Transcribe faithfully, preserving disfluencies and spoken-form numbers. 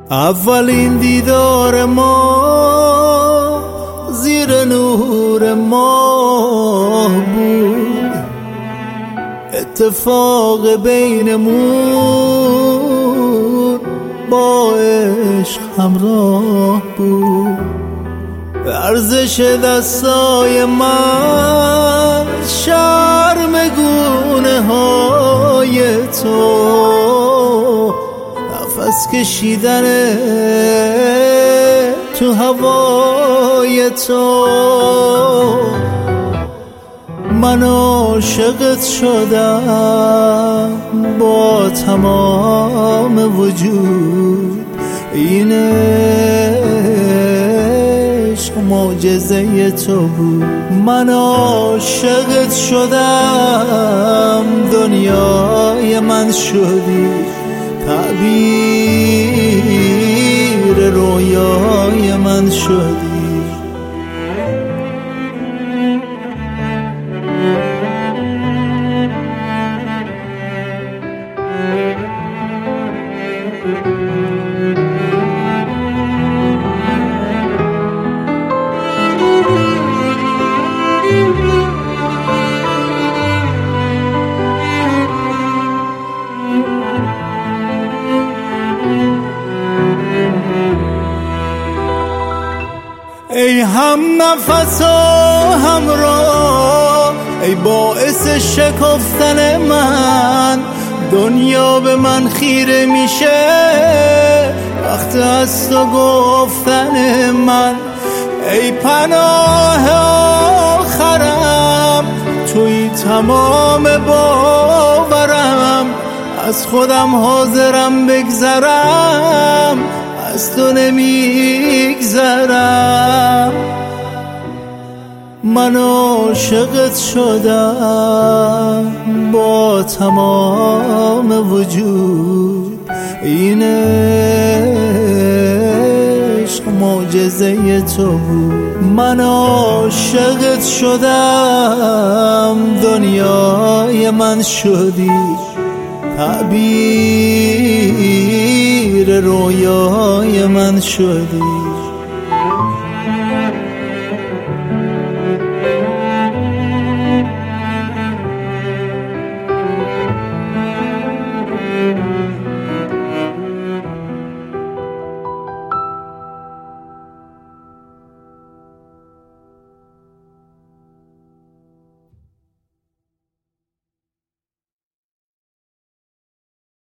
اولین دیدار ما زیر نور ماه بود، اتفاق بینمون با عشق همراه بود. ارزش دستای من شرم گونه های تو، نفس کشیدن تو هوای تو. من عاشقت شدم با تمام وجود، این عشق معجزه تو بود. من عاشقت شدم، دنیای من شدی، تعبیر رویای من شدی. ای هم نفس و همراه، ای باعث شکفتن من، دنیا به من خیره میشه وقت از تو گفتن من. ای پناه آخرم، توی تمام باورم، از خودم حاضرم بگذرم، از تو نمیگذرم. من عاشقت شدم با تمام وجود، این عشق معجزه تو بود. من عاشقت شدم، دنیای من شدی، تعبیر رویای من شدی.